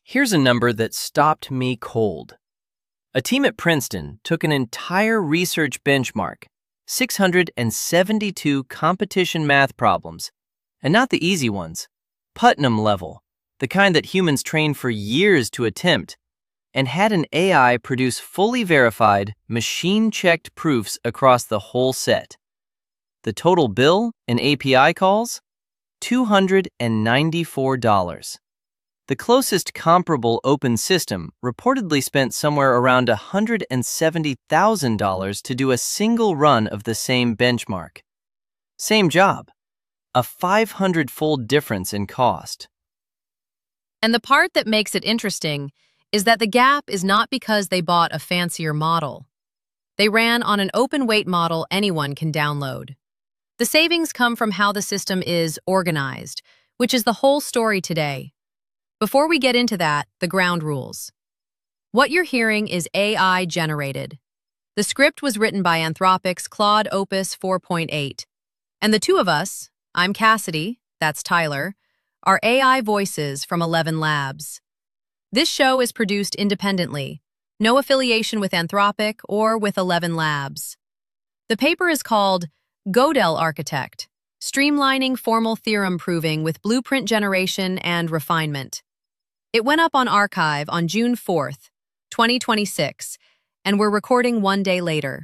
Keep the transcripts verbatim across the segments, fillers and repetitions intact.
Here's a number that stopped me cold. A team at Princeton took an entire research benchmark, six hundred seventy-two competition math problems, and not the easy ones, Putnam level, the kind that humans train for years to attempt, and had an A I produce fully verified, machine-checked proofs across the whole set. The total bill in A P I calls? two hundred ninety-four dollars. The closest comparable open system reportedly spent somewhere around one hundred seventy thousand dollars to do a single run of the same benchmark. Same job, a five hundred fold difference in cost. And the part that makes it interesting is that the gap is not because they bought a fancier model. They ran on an open-weight model anyone can download. The savings come from how the system is organized, which is the whole story today. Before we get into that, the ground rules. What you're hearing is A I generated. The script was written by Anthropic's Claude Opus four point eight. And the two of us, I'm Cassidy, that's Tyler, are A I voices from Eleven Labs. This show is produced independently, no affiliation with Anthropic or with Eleven Labs. The paper is called Gödel Architect, Streamlining Formal Theorem Proving with Blueprint Generation and Refinement. It went up on archive on June fourth, twenty twenty-six, and we're recording one day later.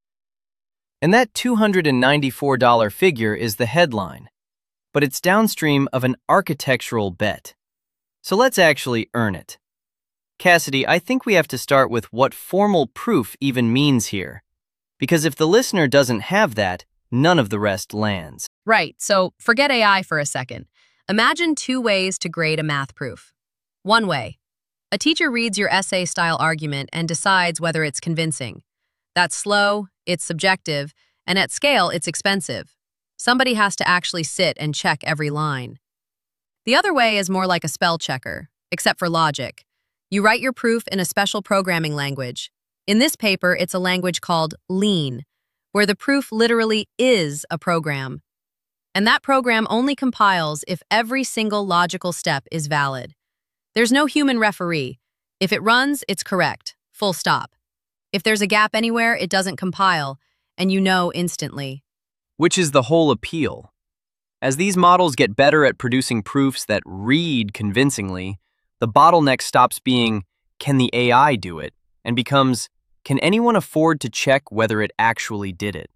And that two hundred ninety-four dollars figure is the headline, but it's downstream of an architectural bet. So let's actually earn it. Cassidy, I think we have to start with what formal proof even means here, because if the listener doesn't have that, none of the rest lands. Right, so forget A I for a second. Imagine two ways to grade a math proof. One way, a teacher reads your essay-style argument and decides whether it's convincing. That's slow, it's subjective, and at scale, it's expensive. Somebody has to actually sit and check every line. The other way is more like a spell checker, except for logic. You write your proof in a special programming language. In this paper, it's a language called Lean, where the proof literally is a program. And that program only compiles if every single logical step is valid. There's no human referee. If it runs, it's correct, full stop. If there's a gap anywhere, it doesn't compile, and you know instantly. Which is the whole appeal. As these models get better at producing proofs that read convincingly, the bottleneck stops being, can the A I do it, and becomes, can anyone afford to check whether it actually did it?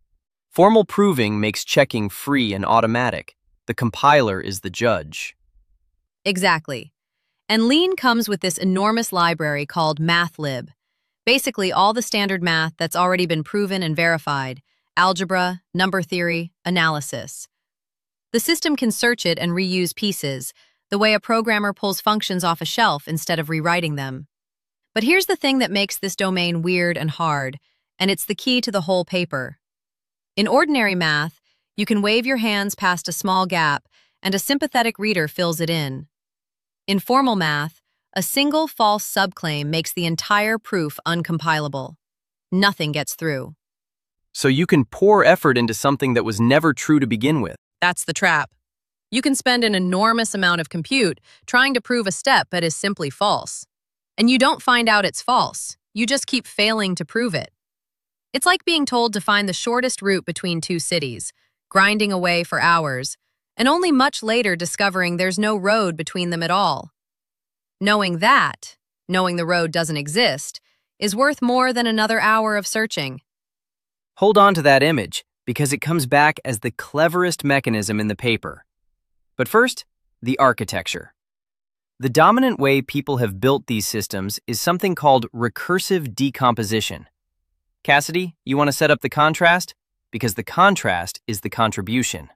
Formal proving makes checking free and automatic. The compiler is the judge. Exactly. And Lean comes with this enormous library called MathLib. Basically all the standard math that's already been proven and verified, algebra, number theory, analysis. The system can search it and reuse pieces, the way a programmer pulls functions off a shelf instead of rewriting them. But here's the thing that makes this domain weird and hard, and it's the key to the whole paper. In ordinary math, you can wave your hands past a small gap, and a sympathetic reader fills it in. In formal math, a single false subclaim makes the entire proof uncompilable. Nothing gets through. So you can pour effort into something that was never true to begin with. That's the trap. You can spend an enormous amount of compute trying to prove a step that is simply false. And you don't find out it's false. You just keep failing to prove it. It's like being told to find the shortest route between two cities, grinding away for hours, and only much later discovering there's no road between them at all. Knowing that, knowing the road doesn't exist, is worth more than another hour of searching. Hold on to that image, because it comes back as the cleverest mechanism in the paper. But first, the architecture. The dominant way people have built these systems is something called recursive decomposition. Cassidy, you want to set up the contrast? Because the contrast is the contribution.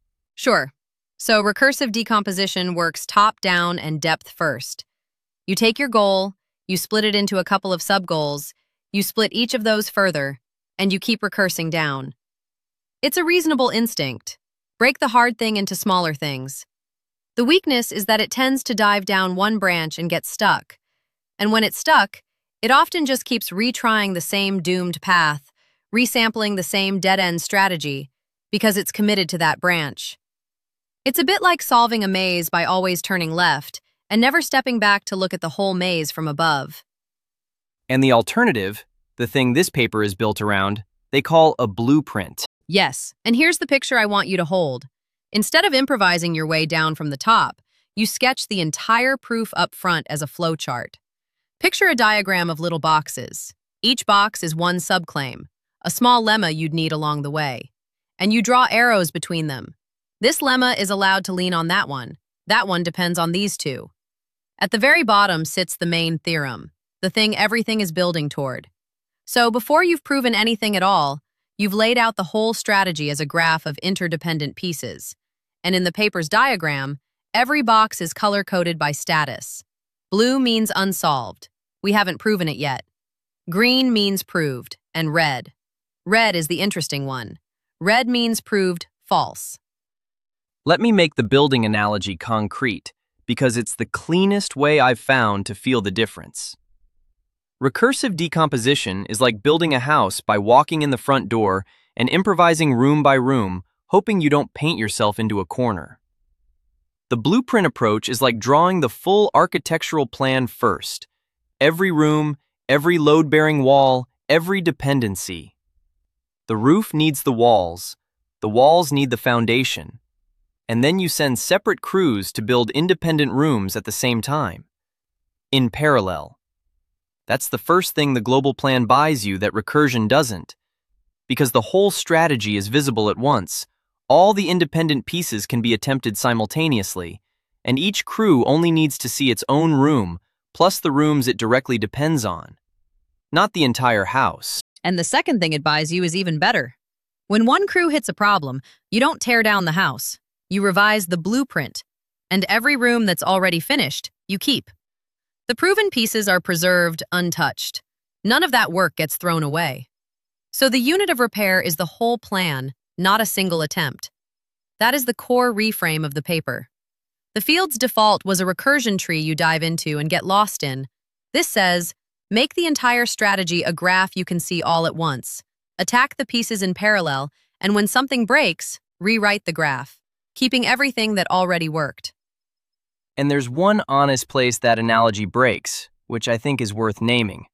Sure. So recursive decomposition works top-down and depth-first. You take your goal, you split it into a couple of sub-goals, you split each of those further, and you keep recursing down. It's a reasonable instinct. Break the hard thing into smaller things. The weakness is that it tends to dive down one branch and get stuck. And when it's stuck, it often just keeps retrying the same doomed path, resampling the same dead-end strategy, because it's committed to that branch. It's a bit like solving a maze by always turning left and never stepping back to look at the whole maze from above. And the alternative, the thing this paper is built around, they call a blueprint. Yes, and here's the picture I want you to hold. Instead of improvising your way down from the top, you sketch the entire proof up front as a flowchart. Picture a diagram of little boxes. Each box is one subclaim, a small lemma you'd need along the way. And you draw arrows between them. This lemma is allowed to lean on that one. That one depends on these two. At the very bottom sits the main theorem, the thing everything is building toward. So before you've proven anything at all, you've laid out the whole strategy as a graph of interdependent pieces. And in the paper's diagram, every box is color-coded by status. Blue means unsolved. We haven't proven it yet. Green means proved, and red. Red is the interesting one. Red means proved false. Let me make the building analogy concrete, because it's the cleanest way I've found to feel the difference. Recursive decomposition is like building a house by walking in the front door and improvising room by room, hoping you don't paint yourself into a corner. The blueprint approach is like drawing the full architectural plan first. Every room, every load-bearing wall, every dependency. The roof needs the walls, the walls need the foundation, and then you send separate crews to build independent rooms at the same time, in parallel. That's the first thing the global plan buys you that recursion doesn't. Because the whole strategy is visible at once, all the independent pieces can be attempted simultaneously, and each crew only needs to see its own room, plus the rooms it directly depends on. Not the entire house. And the second thing it buys you is even better. When one crew hits a problem, you don't tear down the house. You revise the blueprint, and every room that's already finished, you keep. The proven pieces are preserved untouched. None of that work gets thrown away. So the unit of repair is the whole plan, not a single attempt. That is the core reframe of the paper. The field's default was a recursion tree you dive into and get lost in. This says, make the entire strategy a graph you can see all at once. Attack the pieces in parallel, and when something breaks, rewrite the graph, keeping everything that already worked. And there's one honest place that analogy breaks, which I think is worth naming.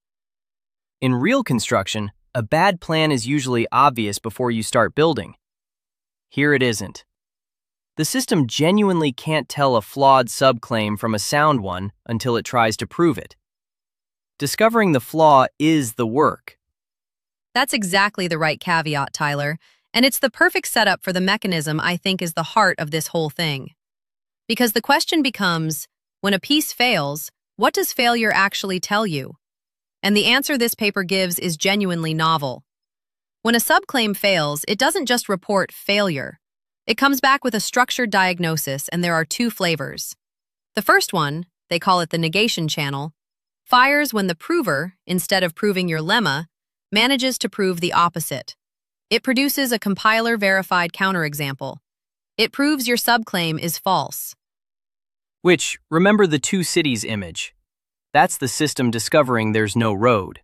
In real construction, a bad plan is usually obvious before you start building. Here it isn't. The system genuinely can't tell a flawed subclaim from a sound one until it tries to prove it. Discovering the flaw is the work. That's exactly the right caveat, Tyler, and it's the perfect setup for the mechanism I think is the heart of this whole thing. Because the question becomes, when a piece fails, what does failure actually tell you? And the answer this paper gives is genuinely novel. When a subclaim fails, it doesn't just report failure. It comes back with a structured diagnosis, and there are two flavors. The first one, they call it the negation channel, fires when the prover, instead of proving your lemma, manages to prove the opposite. It produces a compiler-verified counterexample. It proves your subclaim is false. Which, remember the two cities image. That's the system discovering there's no road.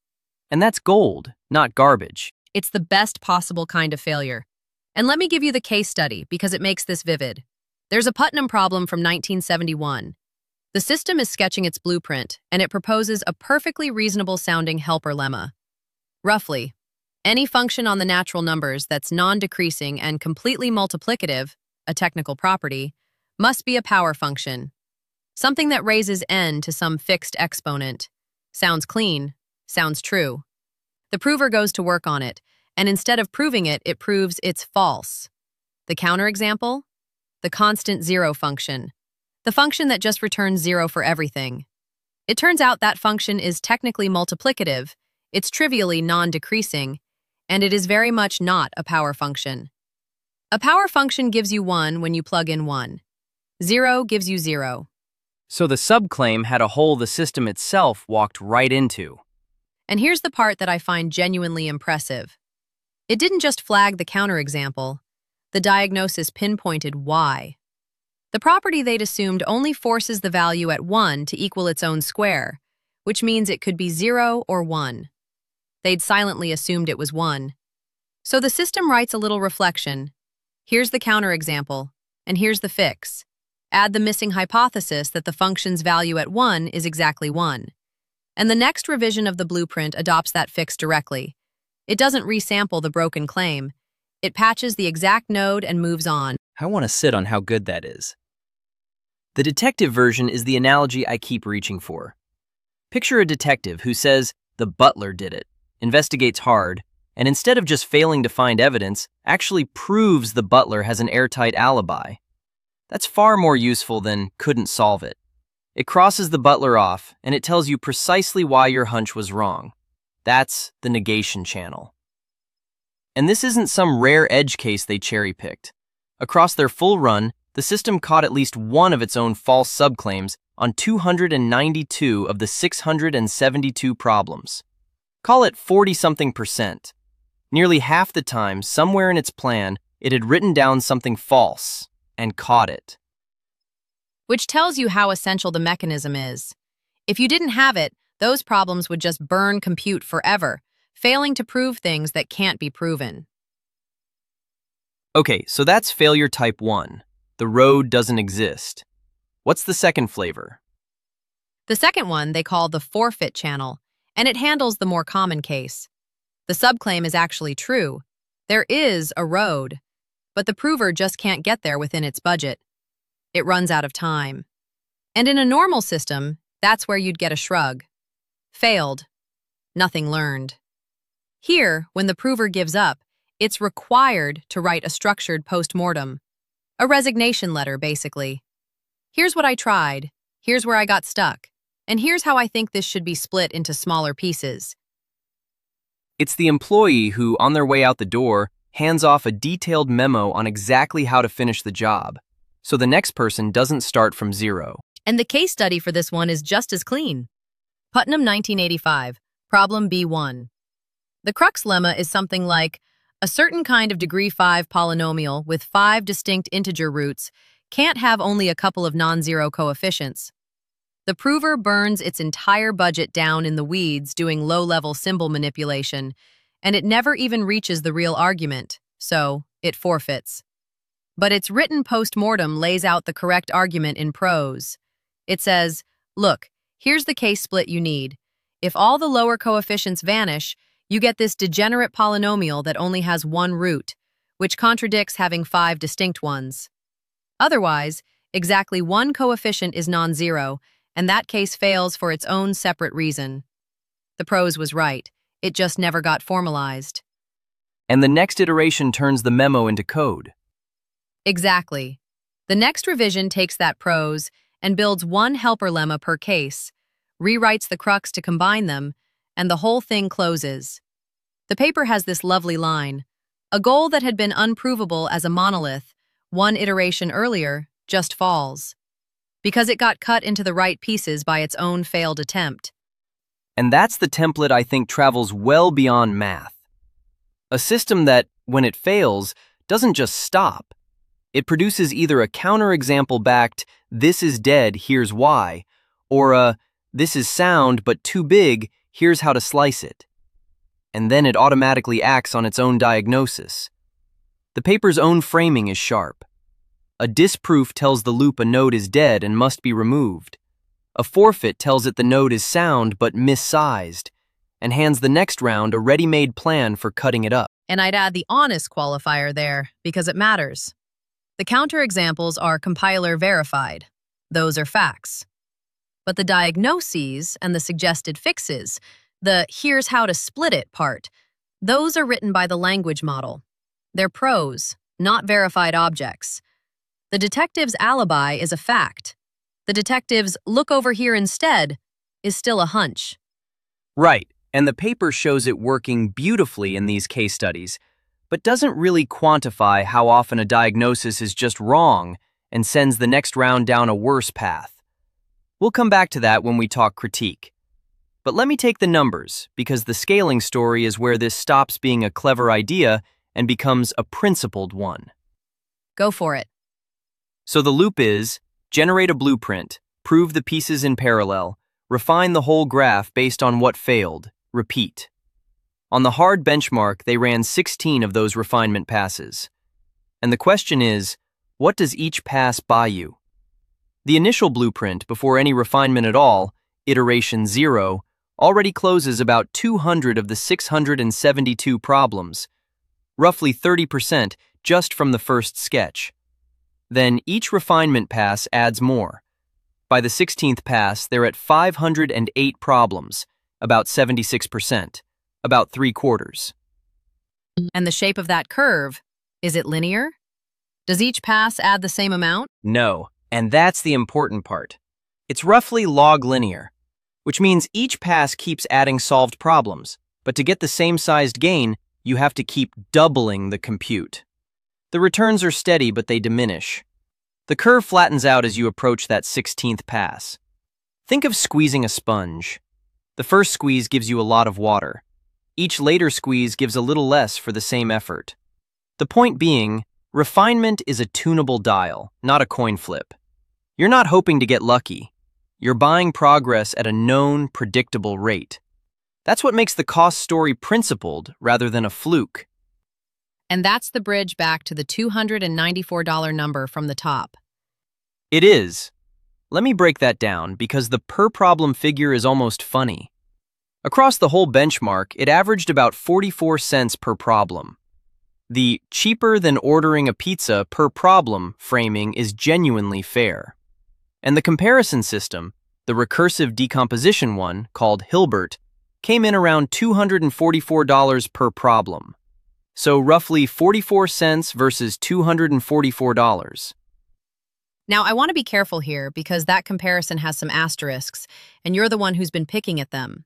And that's gold, not garbage. It's the best possible kind of failure. And let me give you the case study because it makes this vivid. There's a Putnam problem from nineteen seventy-one. The system is sketching its blueprint, and it proposes a perfectly reasonable-sounding helper lemma. Roughly, any function on the natural numbers that's non-decreasing and completely multiplicative, a technical property, must be a power function. Something that raises n to some fixed exponent. Sounds clean, sounds true. The prover goes to work on it, and instead of proving it, it proves it's false. The counterexample? The constant zero function. The function that just returns zero for everything. It turns out that function is technically multiplicative, it's trivially non-decreasing, and it is very much not a power function. A power function gives you one when you plug in one. Zero gives you zero. So the subclaim had a hole the system itself walked right into. And here's the part that I find genuinely impressive. It didn't just flag the counterexample. The diagnosis pinpointed why. The property they'd assumed only forces the value at one to equal its own square, which means it could be zero or one. They'd silently assumed it was one. So the system writes a little reflection. Here's the counterexample, and here's the fix. Add the missing hypothesis that the function's value at one is exactly one. And the next revision of the blueprint adopts that fix directly. It doesn't resample the broken claim. It patches the exact node and moves on. I want to sit on how good that is. The detective version is the analogy I keep reaching for. Picture a detective who says the butler did it, investigates hard, and instead of just failing to find evidence, actually proves the butler has an airtight alibi. That's far more useful than couldn't solve it. It crosses the butler off, and it tells you precisely why your hunch was wrong. That's the negation channel. And this isn't some rare edge case they cherry-picked. Across their full run, the system caught at least one of its own false subclaims on two hundred ninety-two of the six hundred seventy-two problems. Call it forty-something percent. Nearly half the time, somewhere in its plan, it had written down something false and caught it. Which tells you how essential the mechanism is. If you didn't have it, those problems would just burn compute forever, failing to prove things that can't be proven. Okay, so that's failure type one. The road doesn't exist. What's the second flavor? The second one they call the forfeit channel, and it handles the more common case. The subclaim is actually true. There is a road, but the prover just can't get there within its budget. It runs out of time. And in a normal system, that's where you'd get a shrug. Failed. Nothing learned. Here, when the prover gives up, it's required to write a structured post-mortem. A resignation letter, basically. Here's what I tried, here's where I got stuck, and here's how I think this should be split into smaller pieces. It's the employee who, on their way out the door, hands off a detailed memo on exactly how to finish the job, so the next person doesn't start from zero. And the case study for this one is just as clean. Putnam, nineteen eighty-five, Problem B one. The crux lemma is something like, a certain kind of degree five polynomial with five distinct integer roots can't have only a couple of non-zero coefficients. The prover burns its entire budget down in the weeds doing low-level symbol manipulation, and it never even reaches the real argument, so it forfeits. But its written post-mortem lays out the correct argument in prose. It says, look, here's the case split you need. If all the lower coefficients vanish, you get this degenerate polynomial that only has one root, which contradicts having five distinct ones. Otherwise, exactly one coefficient is non-zero, and that case fails for its own separate reason. The prose was right. It just never got formalized. And the next iteration turns the memo into code. Exactly. The next revision takes that prose and builds one helper lemma per case, rewrites the crux to combine them, and the whole thing closes. The paper has this lovely line. A goal that had been unprovable as a monolith, one iteration earlier, just falls. Because it got cut into the right pieces by its own failed attempt. And that's the template I think travels well beyond math. A system that, when it fails, doesn't just stop. It produces either a counterexample backed, this is dead, here's why, or a, this is sound but too big, here's how to slice it. And then it automatically acts on its own diagnosis. The paper's own framing is sharp. A disproof tells the loop a node is dead and must be removed. A forfeit tells it the node is sound but missized, and hands the next round a ready-made plan for cutting it up. And I'd add the honest qualifier there, because it matters. The counterexamples are compiler verified. Those are facts. But the diagnoses and the suggested fixes, the here's how to split it part, those are written by the language model. They're prose, not verified objects. The detective's alibi is a fact. The detective's look over here instead is still a hunch. Right, and the paper shows it working beautifully in these case studies, but doesn't really quantify how often a diagnosis is just wrong and sends the next round down a worse path. We'll come back to that when we talk critique. But let me take the numbers, because the scaling story is where this stops being a clever idea and becomes a principled one. Go for it. So the loop is, generate a blueprint, prove the pieces in parallel, refine the whole graph based on what failed, repeat. On the hard benchmark, they ran sixteen of those refinement passes. And the question is, what does each pass buy you? The initial blueprint, before any refinement at all, iteration zero, already closes about two hundred of the six hundred seventy-two problems, roughly thirty percent just from the first sketch. Then each refinement pass adds more. By the sixteenth pass, they're at five hundred eight problems, about seventy-six percent, about three quarters. And the shape of that curve, is it linear? Does each pass add the same amount? No, and that's the important part. It's roughly log linear, which means each pass keeps adding solved problems, but to get the same sized gain, you have to keep doubling the compute. The returns are steady, but they diminish. The curve flattens out as you approach that sixteenth pass. Think of squeezing a sponge. The first squeeze gives you a lot of water. Each later squeeze gives a little less for the same effort. The point being, refinement is a tunable dial, not a coin flip. You're not hoping to get lucky. You're buying progress at a known, predictable rate. That's what makes the cost story principled rather than a fluke. And that's the bridge back to the two hundred ninety-four dollar number from the top. It is. Let me break that down because the per problem figure is almost funny. Across the whole benchmark, it averaged about forty-four cents per problem. The cheaper than ordering a pizza per problem framing is genuinely fair. And the comparison system, the recursive decomposition one, called Hilbert, came in around two hundred forty-four dollars per problem. So roughly forty-four cents versus two hundred forty-four dollars. Now, I want to be careful here because that comparison has some asterisks, and you're the one who's been picking at them.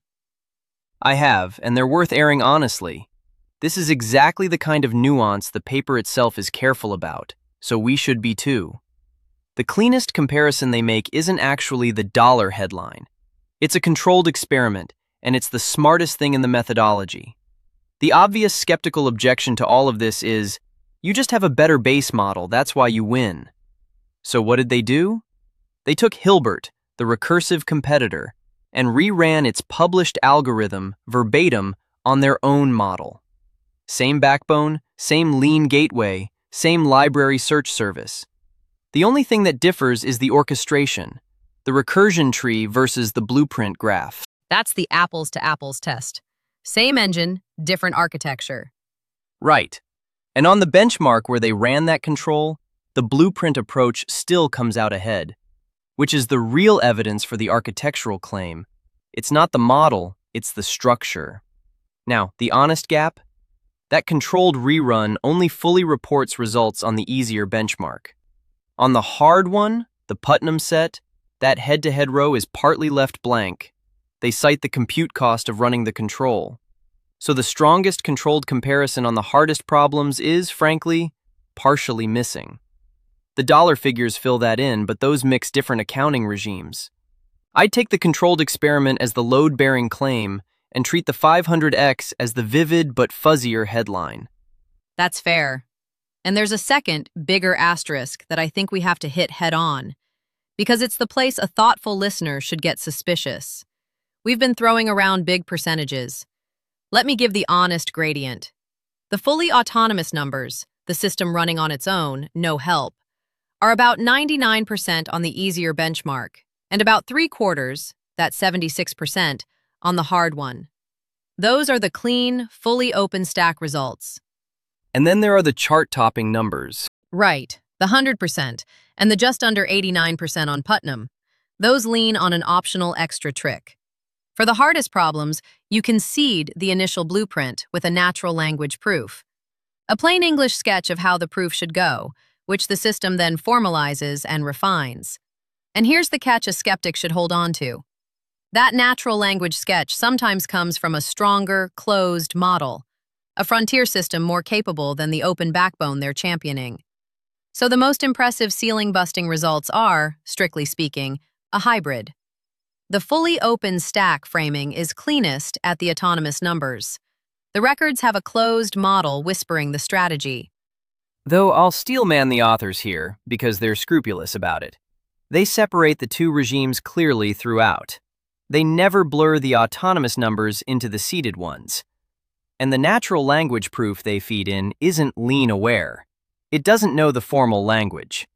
I have, and they're worth airing honestly. This is exactly the kind of nuance the paper itself is careful about, so we should be too. The cleanest comparison they make isn't actually the dollar headline. It's a controlled experiment, and it's the smartest thing in the methodology. The obvious skeptical objection to all of this is, you just have a better base model, that's why you win. So what did they do? They took Hilbert, the recursive competitor, and reran its published algorithm verbatim on their own model. Same backbone, same lean gateway, same library search service. The only thing that differs is the orchestration, the recursion tree versus the blueprint graph. That's the apples to apples test. Same engine, different architecture. Right. And on the benchmark where they ran that control, the blueprint approach still comes out ahead, which is the real evidence for the architectural claim. It's not the model, it's the structure. Now, the honest gap? That controlled rerun only fully reports results on the easier benchmark. On the hard one, the Putnam set, that head-to-head row is partly left blank. They cite the compute cost of running the control. So the strongest controlled comparison on the hardest problems is, frankly, partially missing. The dollar figures fill that in, but those mix different accounting regimes. I'd take the controlled experiment as the load-bearing claim and treat the five hundred X as the vivid but fuzzier headline. That's fair. And there's a second, bigger asterisk that I think we have to hit head-on, because it's the place a thoughtful listener should get suspicious. We've been throwing around big percentages. Let me give the honest gradient. The fully autonomous numbers, the system running on its own, no help, are about ninety-nine percent on the easier benchmark, and about three-quarters, that's seventy-six percent, on the hard one. Those are the clean, fully open stack results. And then there are the chart-topping numbers. Right, the one hundred percent, and the just under eighty-nine percent on Putnam. Those lean on an optional extra trick. For the hardest problems, you can seed the initial blueprint with a natural language proof. A plain English sketch of how the proof should go, which the system then formalizes and refines. And here's the catch a skeptic should hold on to. That natural language sketch sometimes comes from a stronger, closed model, a frontier system more capable than the open backbone they're championing. So the most impressive ceiling-busting results are, strictly speaking, a hybrid. The fully open stack framing is cleanest at the autonomous numbers. The records have a closed model whispering the strategy. Though I'll steelman the authors here because they're scrupulous about it. They separate the two regimes clearly throughout. They never blur the autonomous numbers into the seeded ones. And the natural language proof they feed in isn't lean aware. It doesn't know the formal language.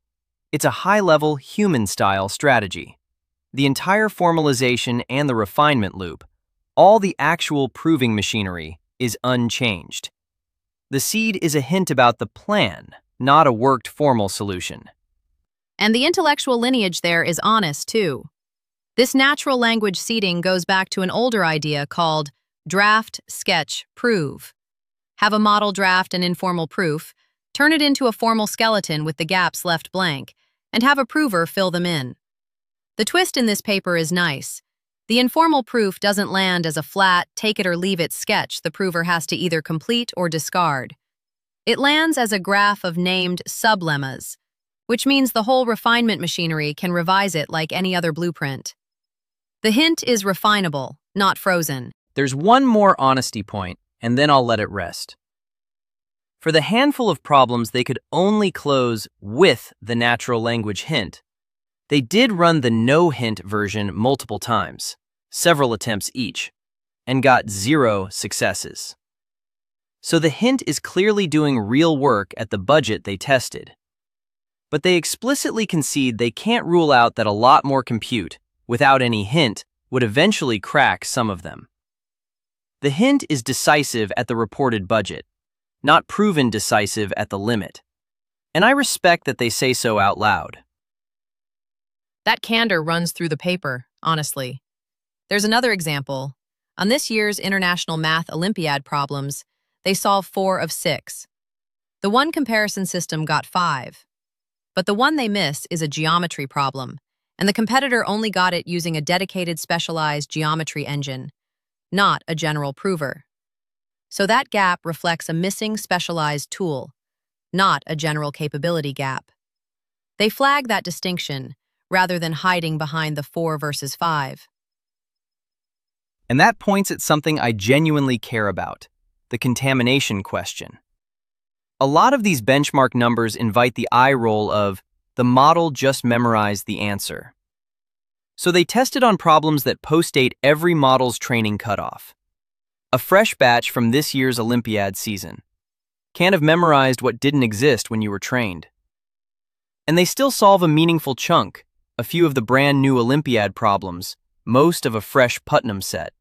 It's a high-level, human-style strategy. The entire formalization and the refinement loop, all the actual proving machinery, is unchanged. The seed is a hint about the plan, not a worked formal solution. And the intellectual lineage there is honest, too. This natural language seeding goes back to an older idea called draft, sketch, prove. Have a model draft and informal proof, turn it into a formal skeleton with the gaps left blank, and have a prover fill them in. The twist in this paper is nice. The informal proof doesn't land as a flat, take-it-or-leave-it sketch the prover has to either complete or discard. It lands as a graph of named sublemmas, which means the whole refinement machinery can revise it like any other blueprint. The hint is refinable, not frozen. There's one more honesty point, and then I'll let it rest. For the handful of problems they could only close with the natural language hint, they did run the no-hint version multiple times, several attempts each, and got zero successes. So the hint is clearly doing real work at the budget they tested. But they explicitly concede they can't rule out that a lot more compute, without any hint, would eventually crack some of them. The hint is decisive at the reported budget, not proven decisive at the limit. And I respect that they say so out loud. That candor runs through the paper, honestly. There's another example. On this year's International Math Olympiad problems, they solved four of six. The one comparison system got five. But the one they miss is a geometry problem, and the competitor only got it using a dedicated specialized geometry engine, not a general prover. So that gap reflects a missing specialized tool, not a general capability gap. They flag that distinction rather than hiding behind the four versus five. And that points at something I genuinely care about, the contamination question. A lot of these benchmark numbers invite the eye roll of, the model just memorized the answer. So they tested on problems that postdate every model's training cutoff. A fresh batch from this year's Olympiad season. Can't have memorized what didn't exist when you were trained. And they still solve a meaningful chunk, a few of the brand new Olympiad problems, most of a fresh Putnam set.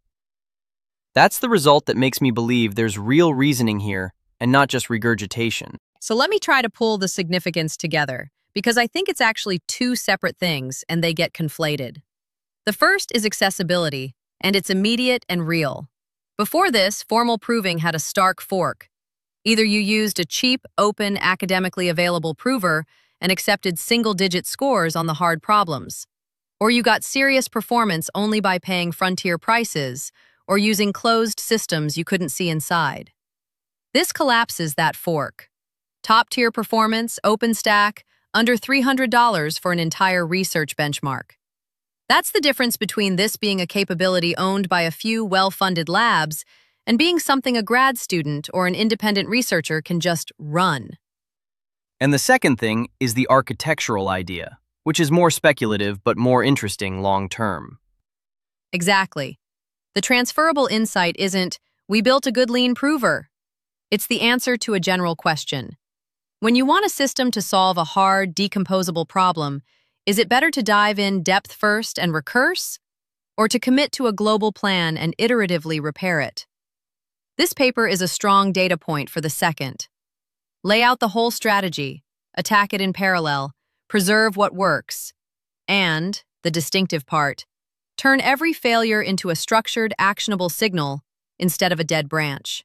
That's the result that makes me believe there's real reasoning here and not just regurgitation. So let me try to pull the significance together, because I think it's actually two separate things and they get conflated. The first is accessibility, and it's immediate and real. Before this, formal proving had a stark fork. Either you used a cheap, open, academically available prover and accepted single-digit scores on the hard problems, or you got serious performance only by paying frontier prices or using closed systems you couldn't see inside. This collapses that fork. Top-tier performance, OpenStack, under three hundred dollars for an entire research benchmark. That's the difference between this being a capability owned by a few well-funded labs and being something a grad student or an independent researcher can just run. And the second thing is the architectural idea, which is more speculative but more interesting long-term. Exactly. The transferable insight isn't, we built a good lean prover. It's the answer to a general question. When you want a system to solve a hard, decomposable problem, is it better to dive in depth first and recurse, or to commit to a global plan and iteratively repair it? This paper is a strong data point for the second. Lay out the whole strategy, attack it in parallel, preserve what works, and, the distinctive part, turn every failure into a structured, actionable signal instead of a dead branch.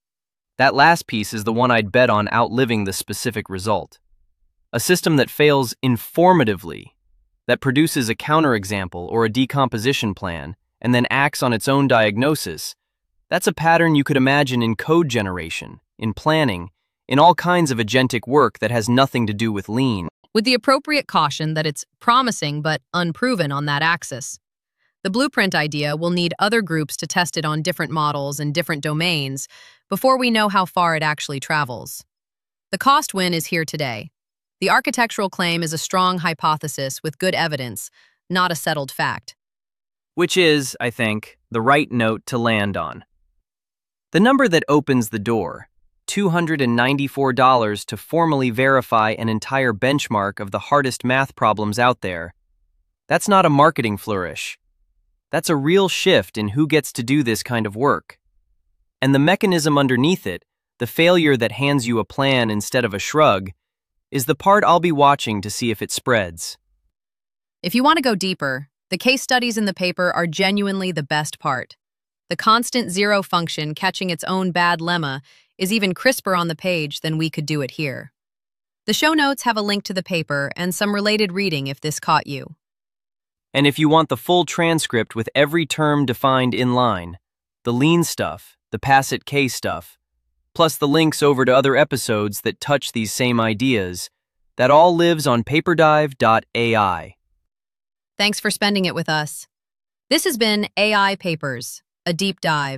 That last piece is the one I'd bet on outliving the specific result. A system that fails informatively, that produces a counterexample or a decomposition plan, and then acts on its own diagnosis, that's a pattern you could imagine in code generation, in planning, in all kinds of agentic work that has nothing to do with lean. With the appropriate caution that it's promising but unproven on that axis. The blueprint idea will need other groups to test it on different models and different domains before we know how far it actually travels. The cost win is here today. The architectural claim is a strong hypothesis with good evidence, not a settled fact. Which is, I think, the right note to land on. The number that opens the door, two hundred ninety-four dollars to formally verify an entire benchmark of the hardest math problems out there. That's not a marketing flourish. That's a real shift in who gets to do this kind of work. And the mechanism underneath it, the failure that hands you a plan instead of a shrug, is the part I'll be watching to see if it spreads. If you want to go deeper, the case studies in the paper are genuinely the best part. The constant zero function catching its own bad lemma is even crisper on the page than we could do it here. The show notes have a link to the paper and some related reading if this caught you. And if you want the full transcript with every term defined in line, the lean stuff, the pass-it case stuff, plus the links over to other episodes that touch these same ideas, that all lives on paperdive dot A I. Thanks for spending it with us. This has been A I Papers, a deep dive.